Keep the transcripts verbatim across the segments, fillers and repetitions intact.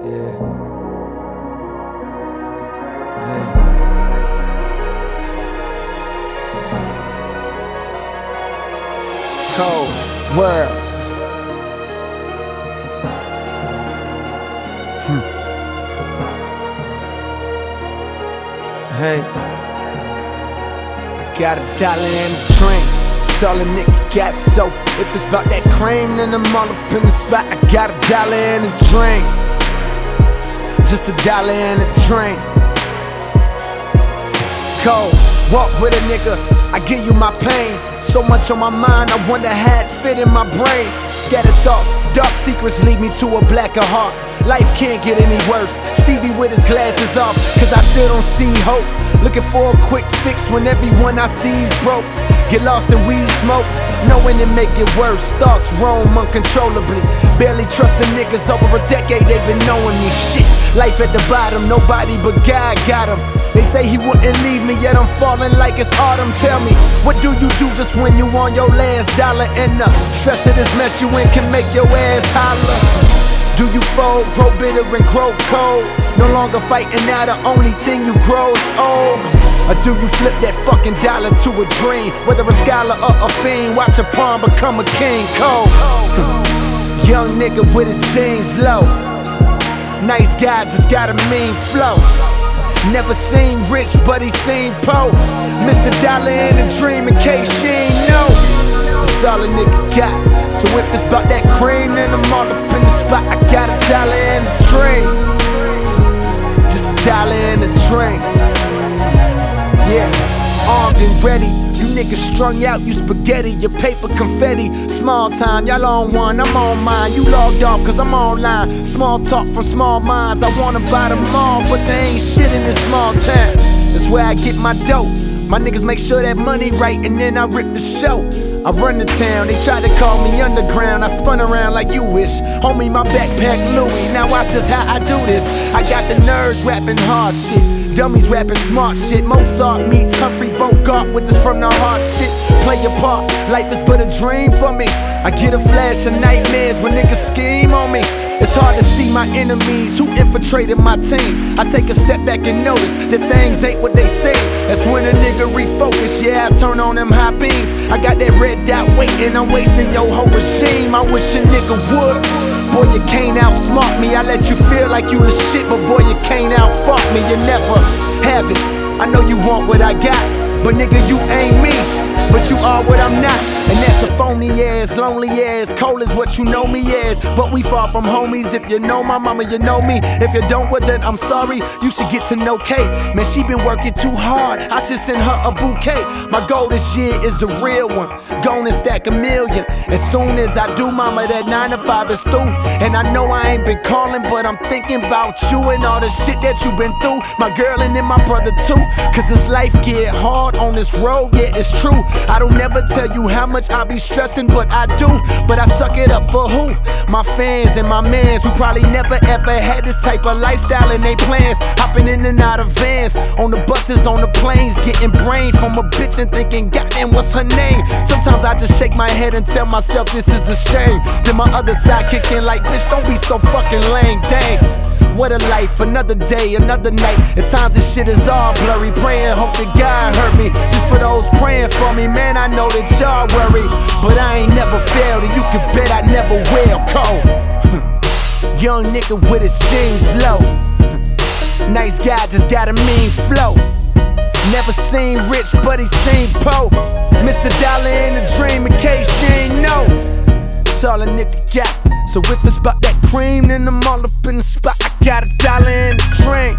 Yeah. Hey. Cold world. Hmm. Hey. I got a dollar and a drink. That's all a nigga got. So if it's about that cream, then I'm all up in the spot. I got a dollar and a drink. Just a dollar and a drink. Cold, walk with a nigga, I give you my pain. So much on my mind, I wonder how it fit in my brain. Scattered thoughts, dark secrets lead me to a blacker heart. Life can't get any worse. Stevie with his glasses off, cause I still don't see hope. Looking for a quick fix when everyone I see is broke. Get lost in weed smoke, knowing it make it worse. Thoughts roam uncontrollably. Barely trusting niggas, over a decade they've been knowing me. Shit, life at the bottom, nobody but God got him. They say he wouldn't leave me, yet I'm falling like it's autumn. Tell me, what do you do just when you on your last dollar? And the stress of this mess you in can make your ass holler. Do you fold, grow bitter and grow cold? No longer fighting now, the only thing you grow is old. Or do you flip that fucking dollar to a dream? Whether a scholar or a fiend, watch a pawn become a king. Cold. Young nigga with his jeans low. Nice guy, just got a mean flow. Never seen rich, but he seen po. Mister Dollar in a dream in case she ain't know. That's all a nigga got. So if it's about that cream, then I'm all up in the spot. I got a dollar and a drink. Just a dollar and a drink. Yeah, armed and ready. You niggas strung out, you spaghetti, your paper confetti. Small time, y'all on one, I'm on mine. You logged off cause I'm online. Small talk from small minds, I wanna buy them all, but they ain't shit in this small town. That's where I get my dope. My niggas make sure that money right and then I rip the show. I run the town, they tried to call me underground. I spun around like you wish. Homie, my backpack Louis, now watch just how I do this. I got the nerves rapping hard shit. Dummies rapping smart shit. Mozart meets Humphrey Bogart with this from the heart shit. Play your part, life is but a dream for me. I get a flash of nightmares when niggas scheme on me. It's hard to see my enemies who infiltrated my team. I take a step back and notice that things ain't what they say. That's when a nigga refocus, yeah, I turn on them high beams. I got that red dot waiting, I'm wasting your whole regime. I wish a nigga would. Boy, you can't outsmart me. I let you feel like you the shit, but boy, you can't outfuck me. You never have it. I know you want what I got, but nigga, you ain't me. But you are what I'm not. And that's a phony ass, lonely ass. Cold is what you know me as. But we far from homies. If you know my mama, you know me. If you don't, well then I'm sorry. You should get to know Kate. Man, she been working too hard. I should send her a bouquet. My goal this year is a real one. Gonna stack a million. As soon as I do, mama, that nine to five is through. And I know I ain't been calling, but I'm thinking about you and all the shit that you been through. My girl and then my brother too. Cause this life get hard on this road, yeah, it's true. I don't never tell you how much I be stressing, but I do. But I suck it up for who? My fans and my mans who probably never ever had this type of lifestyle in they plans. Hopping in and out of vans, on the buses, on the planes, getting brain from a bitch and thinking, goddamn, what's her name? Sometimes I just shake my head and tell myself this is a shame. Then my other side kick in like, bitch, don't be so fucking lame, dang. What a life, another day, another night. At times this shit is all blurry. Praying, hope that God heard me. Just for those praying for me, man, I know that y'all worry. But I ain't never failed, and you can bet I never will. Cold. Young nigga with his jeans low. Nice guy, just got a mean flow. Never seen rich, but he seen po. Mister Dollar in a dream in case you ain't know. That's all a nigga got. So if it's about that cream, then I'm all up in the spot. I got a dollar and a drink.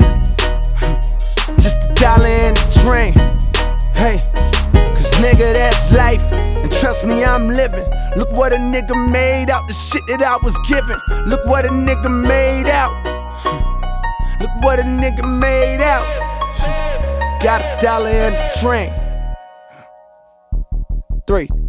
Just a dollar and a drink. Hey, cause nigga, that's life. And trust me, I'm living. Look what a nigga made out the shit that I was given. Look what a nigga made out. Look what a nigga made out. Got a dollar and a drink. Three.